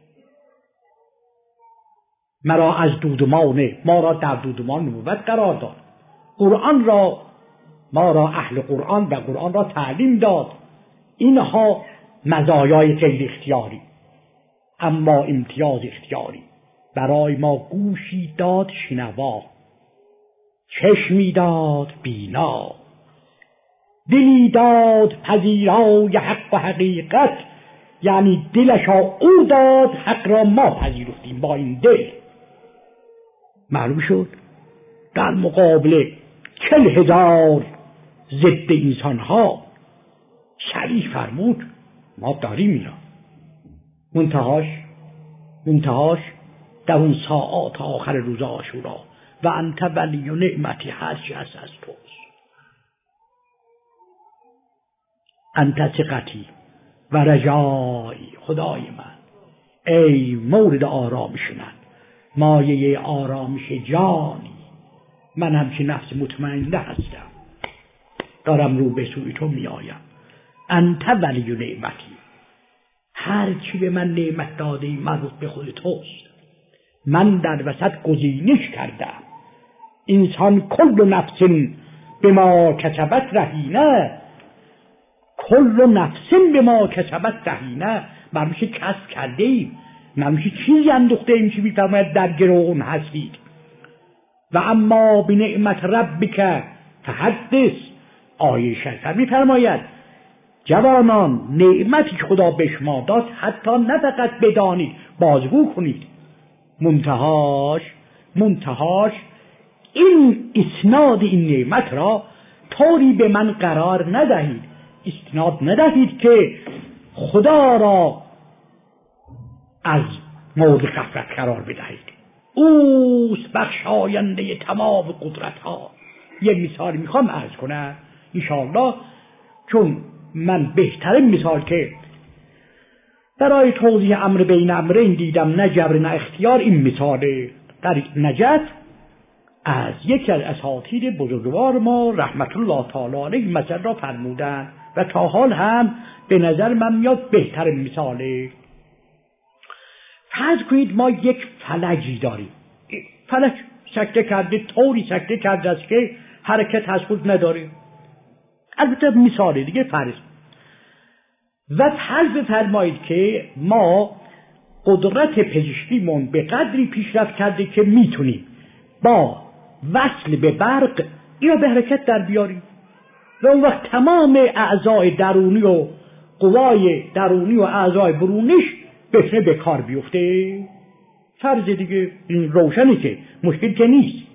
مرا از دودمان ما را در دودمان نبوت قرار داد، قرآن را ما را اهل قرآن و قرآن را تعلیم داد. اینها مزایای غیر اختیاری، اما امتیاز اختیاری. برای ما گوشی داد شنوا، چشمی داد بینا، دلی داد پذیرای حق و حقیقت. یعنی دلش را او داد، حق را ما پذیرفتیم با این دل. معلوم شد در مقابل چل هزار ضد انسان ها شریف فرمود ما داریم اینا. منتهاش منتهاش در اون ساعات آخر روز عاشورا و انت ولی و نعمتی هرچی هست از توست، انت ثقتی و رجایی. خدای من ای مورد آرامش من، مایه آرامش جانی من، همچه نفس مطمئنه هستم، دارم رو به سوی تو می آیم. انت ولی و نعمتی، هر چی به من نعمت داده مربوط به خود توست. من در وسط گزینش کردم. انسان کل نفس به ما کسبت رهینه، کل نفس به ما کسبت رهینه. من میشه کسب کرده ایم، من میشه چیزی اندوخته ایم چی میفرماید در گروه هستید. و اما به نعمت ربک فحدث. آیه شریفه میفرماید جوانان نعمتی که خدا به شما داد حتی نه فقط بدانید، بازگو کنید. منتهاش منتهاش این اسناد این نعمت را طوری به من قرار ندهید، استناد ندهید که خدا را از مورد غفلت قرار بدهید. اوست بخشاینده تمام قدرت ها. یه مثال میخوام عرض کنم انشاءالله، چون من بهترین مثال که برای توضیح امر بین امرین دیدم، نه جبر نه اختیار، این مثال در نجف از یکی از اساتید بزرگوار ما رحمت الله تعالی علیه مثل را فرمودن و تا حال هم به نظر من میاد بهترین مثاله. فرض کنید ما یک فلجی داریم، فلج سکته کرده، طوری سکته کرده است که حرکت از خود نداره. البته مثال دیگه فرض و فرض بفرمایید که ما قدرت پزشکیمون به قدری پیشرفت کرده که میتونیم با وصل به برق اینو به حرکت در بیاریم و اون وقت تمام اعضای درونی و قوای درونی و اعضای برونیش بتونه به کار بیفته. فرض دیگه این روشنه که مشکل که نیست.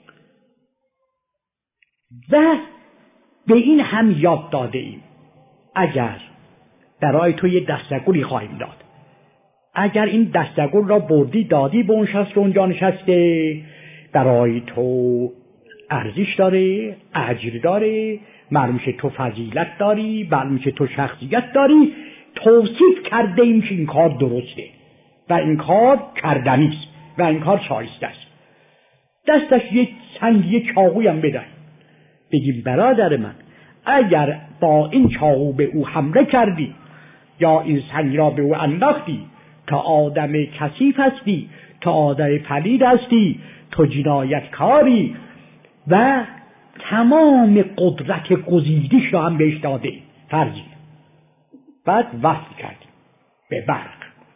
و به این هم یاد داده ایم اگر برای تو یه دستگلی خواهیم داد، اگر این دستگل را بردی دادی به اون شخص که اونجا نشسته، برای تو ارزش داره، اجر داره، معلوم میشه تو فضیلت داری، معلوم میشه تو شخصیت داری. توصیف کرده ایم که این کار درسته و این کار کردنی است و این کار شایسته است. دستش یک سنگ یک چاقوی هم بدهیم، بگیم برادر من اگر با این چاقو به او حمله کردی یا این سنگ را به او انداختی، تا آدم کثیف هستی، تا آدم پلید هستی، تو جنایتکاری و تمام قدرت گزیدش را هم بهش داده فرضی. بعد وصل کردیم به برق.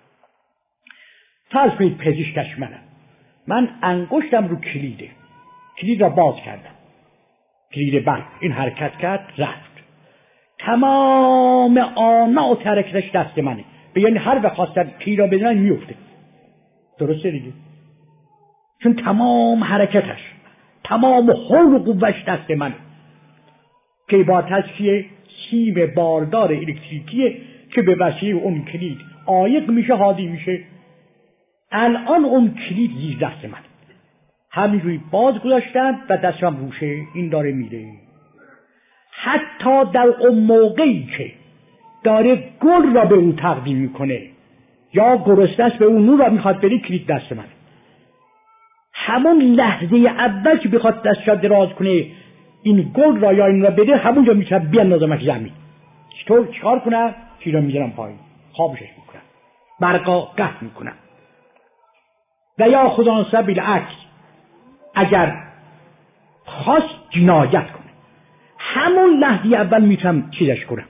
فرض کنید پزشکش منم، من انگشتم رو کلیده، کلید را باز کردم، کلید برق این حرکت کرد رفت، تمام آنات حرکتش دست منه، به یعنی هر وقت خواستن کلید را بزنن میفته. درسته دیگه؟ چون تمام حرکتش، تمام حول و قوتش دست منه که با تشکیه سیم باردار الکتریکیه که به وسیله اون کلید عایق میشه، هادی میشه. الان اون کلید زیر دست من، همینجوری باز گذاشتن و دستم روشه، این داره میره. حتی در اون موقعی که داره گل را به او تقدیم میکنه یا گرسنه است به اون نور را میخواد بده، کلید دست من. همون لحظه اول که بخواد دستش دراز کنه این گل را یا این را بده، همونجا میشه بیاندازمش زمین. چطور چیکار کنم؟ چیزا میذارم پایین، خوابشش میکنم، برقا قطع میکنم. و یا خدا سبیل عکس اگر خواست جنایت کنه، همون لحظه اول میتونم چیزش کنم،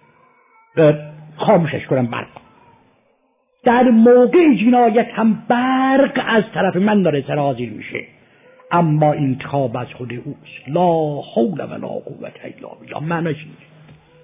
خاموشش کنم برق. در موقع جنایت هم برق از طرف من داره سرازیر میشه، اما انتخاب از خود اوست. لا حول ولا قوت الا بالله. معنیش نیست،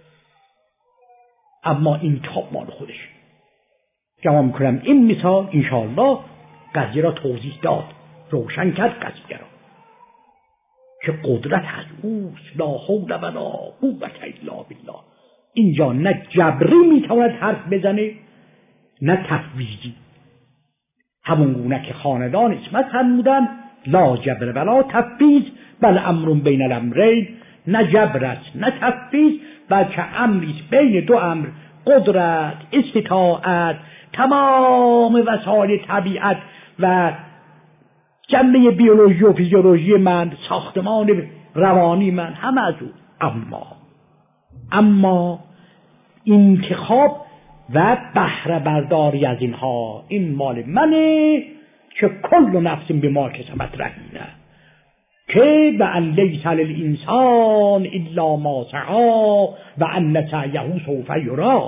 اما انتخاب مال خودش. جواب میکنم این مثال انشاءالله قضیه را توضیح داد، روشن کرد قضیه را که قدرت از اوست. لا حول ولا قوت الا بالله. اینجا نه جبری میتواند حرف بزنه نه تفویضی. همون گونه که خاندان اسمت فرمودن لا جبر ولا تفویض بل امر بین الامرین، نه جبر است نه تفویض، بلکه امری بین دو امر، قدرت، استطاعت، تمام وسایل طبیعت و جنبه بیولوژی و فیزیولوژی من، ساختمان روانی من، همه از او. اما اما انتخاب و بهره برداری از اینها، این مال منه که کل نفس به ما کسبت رهینه، که و ان لیس للانسان الا ما سعی و ان سعیه سوف یری.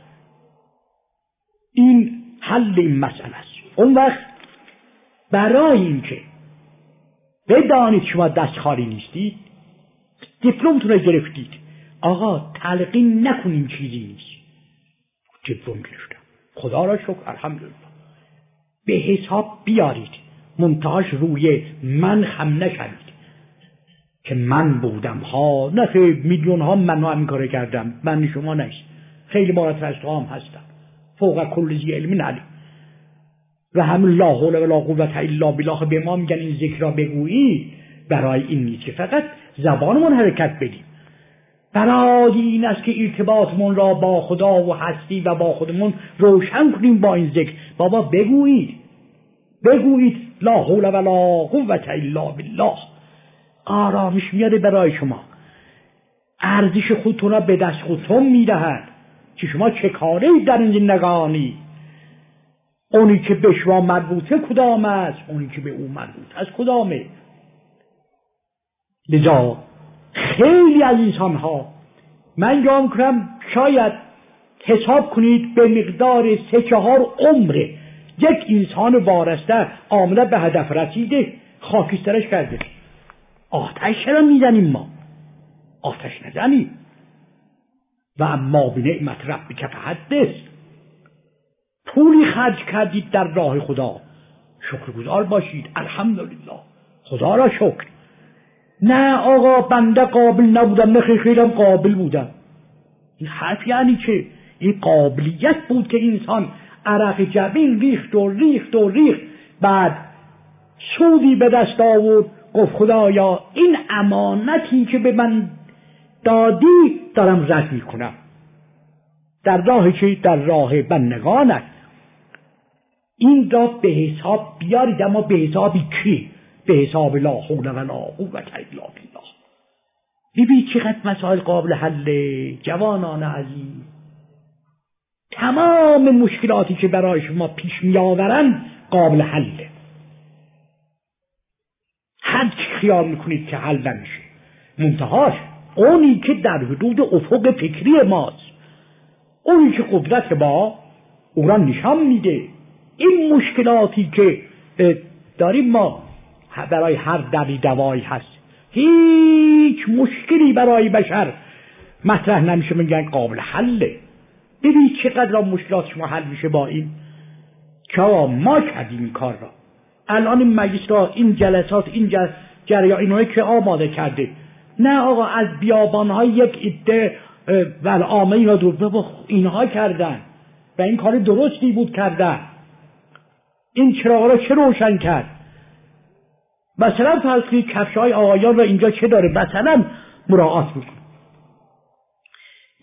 این حل این مسئله است. اون وقت برای اینکه بدانید شما دست خالی نیستید، دیپلمتون رو گرفتید، آقا تلقین نکنین چیزی نیست. دیپلم گرفتم، خدا را شکر، الحمدلله، به حساب بیارید، منتهاش روی من هم نشوید که من بودم ها، نه که میلیون ها من هم کار کردم، من شما نیست، خیلی مارترست هم هستم، فوق کل ذی علم علیم. و همین لا حول ولا قوت الا بالله به ما میگن این ذکر را بگویی، برای این نیست که فقط زبانمون حرکت بدیم، برای این است که ارتباطمون را با خدا و هستی و با خودمون روشن کنیم با این ذکر. بابا بگویید، بگویید لا حول ولا قوت الا بالله. آرامش میاره برای شما، ارزش خودتون را به دست خودتون میدهد که شما چه کاری در این زندگانی. اونی که به شما مربوطه کدام است، اونی که به او مربوط است کدامه. لذا خیلی از انسان ها من یاد کنم شاید حساب کنید به مقدار سه چهار عمر یک انسان وارسته آمده به هدف رسیده، خاکسترش کرده. آتش چرا میزنیم ما؟ آتش نزنیم. و اما بنعمت ربک فحدث. پولی خرج کردید در راه خدا، شکرگزار باشید، الحمدلله، خدا را شکر. نه آقا بنده قابل نبودم، نه خیلی‌ام قابل بودم. این حرف یعنی چه؟ این قابلیت بود که انسان عرق جبین ریخت و ریخت و ریخت، بعد سودی به دست آورد، گفت خدایا این امانتی که به من دادی دارم رد میکنم، در راه چه؟ در راه بندگانت. این را به حساب بیارید، اما به حسابی کی؟ به حساب لا حول ولا قوت الا بالله. ببین چقدر مسائل قابل حله جوانان عزیز. تمام مشکلاتی که برای شما پیش می آورن قابل حله. هر چی خیال میکنید که حل نمیشه، منتهاش اونی که در حدود افق فکری ماست، اونی که قدرت با اون را نشان میده. این مشکلاتی که داریم ما برای هر دردی دوایی هست، هیچ مشکلی برای بشر مطرح نمیشه میگن قابل حله. ببین چقدر مشکلات شما حل میشه با این. چرا ما کردیم این کار را؟ الان این مجلس را، این جلسات، این جل... جریان اینایی که آماده کرده، نه آقا از بیابانهای یک عده و عامه اینا دور بابا اینها کردن و این کار درستی بود کردن. این چراغ را چه روشن کرد؟ مثلا فرض کنید کفش‌های آقایان را اینجا چه داره مثلا مراعات میکنه.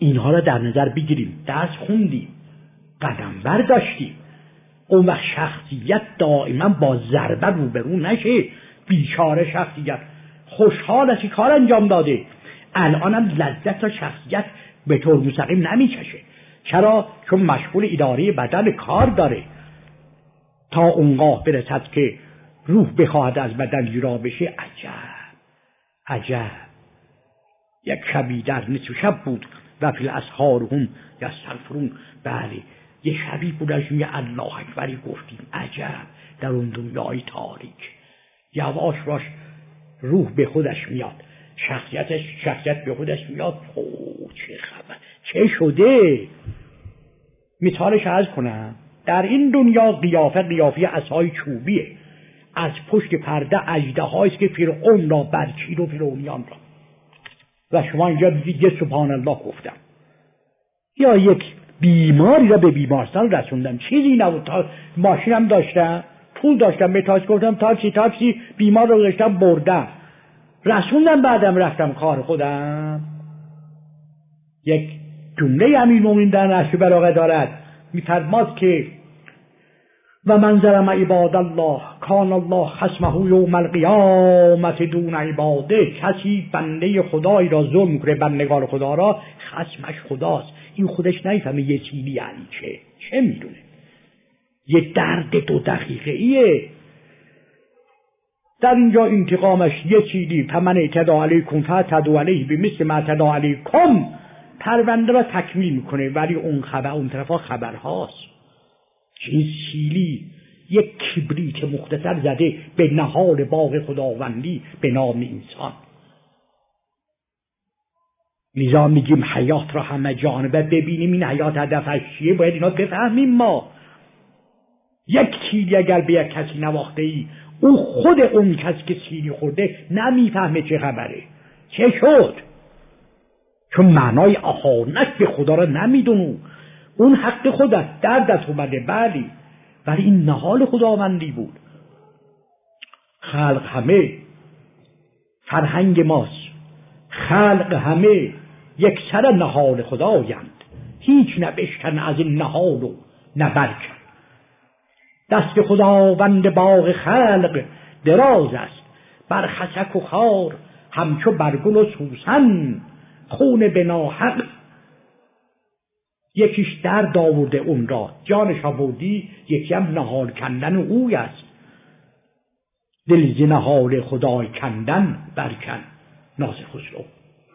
اینها را در نظر بگیریم. درس خوندیم، قدم برداشتیم. اون وقت شخصیت دائما با ضربه روبرو نشه. بیچاره شخصیت خوشحال است که کار انجام داده، الانم لذت تا شخصیت به طور مستقیم نمیچشه. چرا؟ چون مشغول اداره بدن کار داره. تا اونگاه برسد که روح بخواهد از بدن جدا بشه. عجب عجب. یک شبی در نصف شب بود و فی الاسحار هم یستغفرون. بله، یک شبی بود از میگه الله اکبری گفتیم. عجب، در اون دنیای تاریک یواش باش روح به خودش میاد، شخصیتش شخصیت به خودش میاد. اوه چه خبر، چه شده؟ مثالش عرض کنم. در این دنیا قیافه قیافه عصای چوبیه. از پشت پرده اژدهایی است که فرعون را برچید و فرعونیان را. و شما اینجا بگید یه سبحان الله گفتم، یا یک بیماری را به بیمارستان رسوندم، چیزی نبود. تا ماشینم داشتم، پول داشتم، به تاکسی گفتم تاکسی تاکسی، بیمار رو داشتم بردم رسوندم، بعدم رفتم کار خودم. یک جمله امیرالمومنین در نهج البلاغه دارد، می‌فرماد که و من ظلم عباد الله کان الله خصمه یوم القیامة دون عباده. کسی بنده خدای را ظلم کنه، بندگان خدا را، خصمش خداست. این خودش نمیفهمه یه چیزی یعنی چه، چه میدونه؟ یه درد دو دقیقه ایه. در اینجا انتقامش یه چیزی، فمن اعتدی علیکم فاعتدوا علیه بمثل ما اعتدی علیکم، پرونده را تکمیل میکنه. ولی اون خبر، اون طرفا خبرهاست. این سیلی یک کبریت مختصر زده به نهال باغ خداوندی به نام انسان. لذا میگیم حیات را همه جانبه ببینیم. این حیات هدفش چیه؟ باید اینا بفهمیم. ما یک سیلی اگر به یک کسی نواخته ای، او خود اون کسی که سیلی خورده نمیفهمه چه خبره، چه شد، چون معنای اهانت به خدا را نمیدونو. اون حق خودت دردت اومده، بلی، ولی این نهال خداوندی بود. خلق همه فرهنگ ماست، خلق همه یک سر نهال خدایند، هیچ نبشتن از این نهال و نبرکن. دست خداوند باغ خلق دراز است، بر خسک و خار همچو برگل و سوسن. خون به ناحق یکیش درد آورده اون را، جانش آوردی، یکی هم نهال کندن اوی است. دل ز نهال خدای کندن برکن. ناصر خسرو.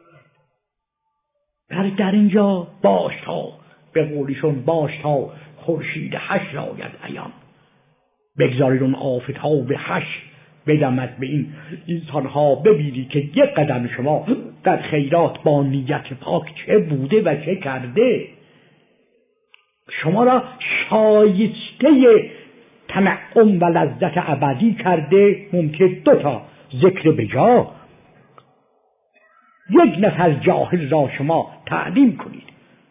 در در اینجا باش تا، به قولیشون باش تا خورشید حشر آید عیان. بگذارید اون آفتاب حشر بدمد به این انسانها، ببینی که یک قدم شما در خیرات با نیت پاک چه بوده و چه کرده. شما را شایسته تنعم و لذت ابدی کرده. ممکن دوتا ذکر بجا، یک نفر جاهل را شما تعلیم کنید،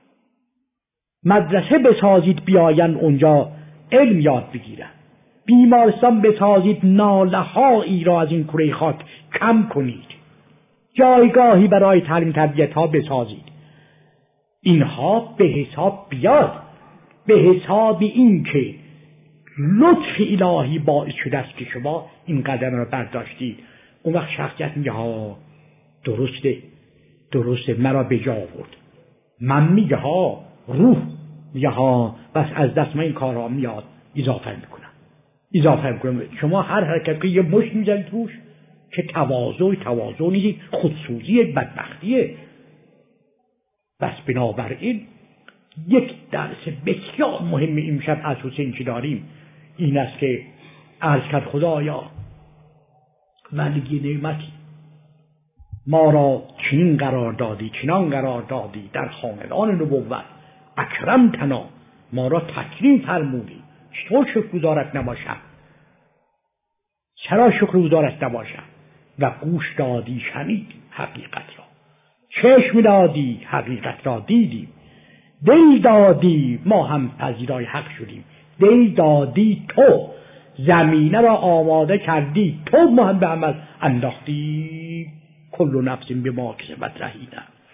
مدرسه بسازید بیاین اونجا علم یاد بگیرن، بیمارستان بسازید نالهایی را از این کره خاک کم کنید، جایگاهی برای تعلیم تربیت ها بسازید. اینها به حساب بیاد، به حساب این که لطف الهی باعث شده است که شما این قدم را برداشتید. اون وقت شخصیت میگه ها درسته، درسته، مرا به جا آورد. من میگه ها روح میگه ها بس از دست من این کارها میاد، اضافه میکنم اضافه میکنم. شما هر حرکت که یه مشت میزنید روش، که تواضع تواضع نیست، خودسوزی بدبختیه. بس بنابراین یک درس بسیار مهم امشب از حسین چی داریم این است که عرض کرد خدایا ولی نعمتی ما را چنین قرار دادی، چنان قرار دادی، در خاندان نبوت اکرمتنا، ما را تکریم فرمودی. چطور شکرگزارت نباشم؟ چرا شکرگزارت نباشم؟ و گوش دادی شنیدی حقیقت را، چشم دادی حقیقت را دیدیم، دل دادی ما هم پذیرای حق شدیم. دل دادی تو، زمینه را آماده کردی تو، ما هم به عمل انداختی. کل نفس بما کسبت رهینه.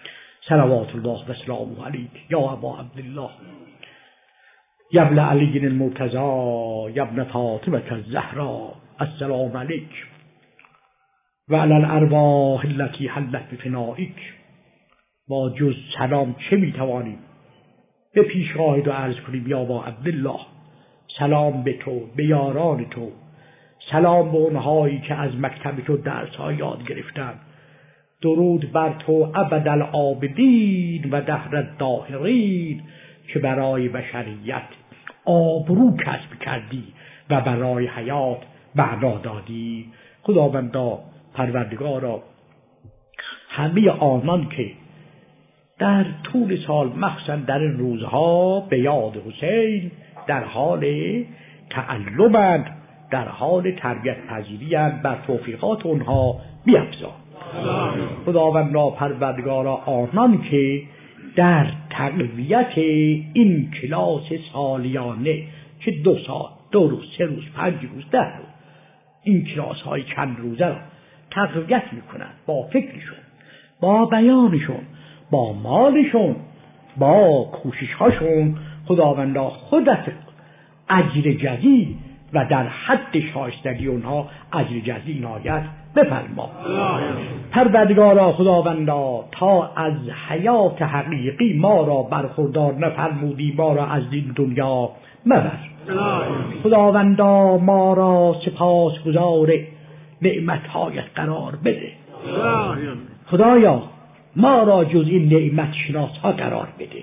صلوات الله و سلامه علیک یا ابا عبدالله یا ابن علی المرتضی یا ابن فاطمه الزهرا السلام علیک و علی الارواح التي حلت بفنائک. ما جز سلام چه میتوانیم به پیشگاه تو عرض کنیم یا ابا عبدالله؟ سلام به تو، به یاران تو، سلام به اونهایی که از مکتب تو درس‌ها یاد گرفتن. درود بر تو ابدالآبدین و دهر الداهرین که برای بشریت آبرو کسب کردی و برای حیات معنا دادی. خداوندا پروردگارا همه آنان که در طول سال مخصوصا در این روزها به یاد حسین در حال تعلمند، در حال تربیت پذیری‌اند، بر توفیقات اونها بیفزا. خداوندا پروردگارا آنان که در تقویت این کلاس سالیانه که دو سال، دو روز، سه روز، پنج روز، ده روز، این کلاس های چند روزه را تقویت میکنند با فکرشون، با بیانشون، با مالشون، با کوشش هاشون، خداوندا خودت اجر جزیل و در حد شایستگی اونها اجر جزیل عنایت بفرما. پروردگارا خداوندا تا از حیات حقیقی ما را برخوردار نفرمودی، ما را از این دنیا مبر. خداوندا ما را سپاسگزار نعمت‌هایت قرار بده. خدایا ما را جز این نعمت شناس‌ها قرار بده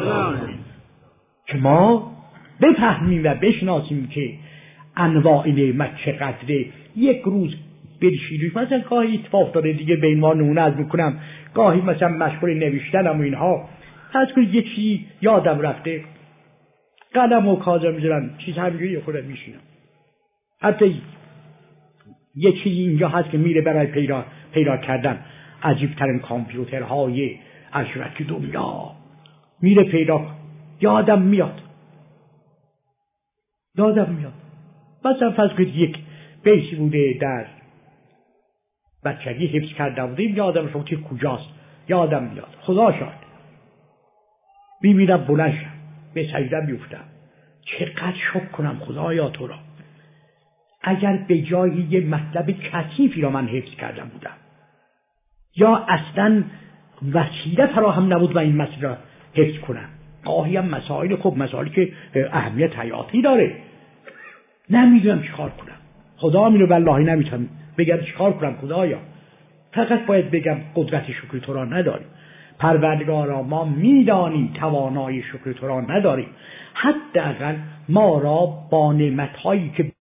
که ما بفهمیم و بشناسیم که انواع نعمت چقدره. یک روز بنشینیم، مثلا گاهی اتفاق داره دیگه بین ما نمونه از میکنم، گاهی مثلا مشغول نوشتنم و اینها، از کنید یه چیزی یادم رفته، قلم و کاغذ میذارم چیز همینجوری خودم میشینم. حتی یه چیزی اینجا هست که میره برای پیدا پیدا کردن عجیبترین کامپیوترهای اشرکی دنیا، میره پیدا یادم میاد یادم میاد مثلا فرض کنید یک بیتی بوده در بچگی حفظ کرده بودیم، یادم شد که کجاست، یادم میاد. خدا شاهد میبینم بلند شم به سجده میفتم، چقدر شکر کنم خدایا تو را، اگر به جای یه مطلب کثیفی را من حفظ کردم بودم یا اصلا وسیله فراهم نبود و این مسئله را حفظ کنم. گاهی هم مسائل خب مسائلی که اهمیت حیاتی داره نمیدونم چیکار کنم، خدا میره والله نمیتونم بگم چیکار کنم خدایا، فقط باید بگم قدرت شکر تو را نداریم. پروردگارا ما میدانی توانایی شکر تو را نداریم، حداقل ما را با نعمت‌هایی که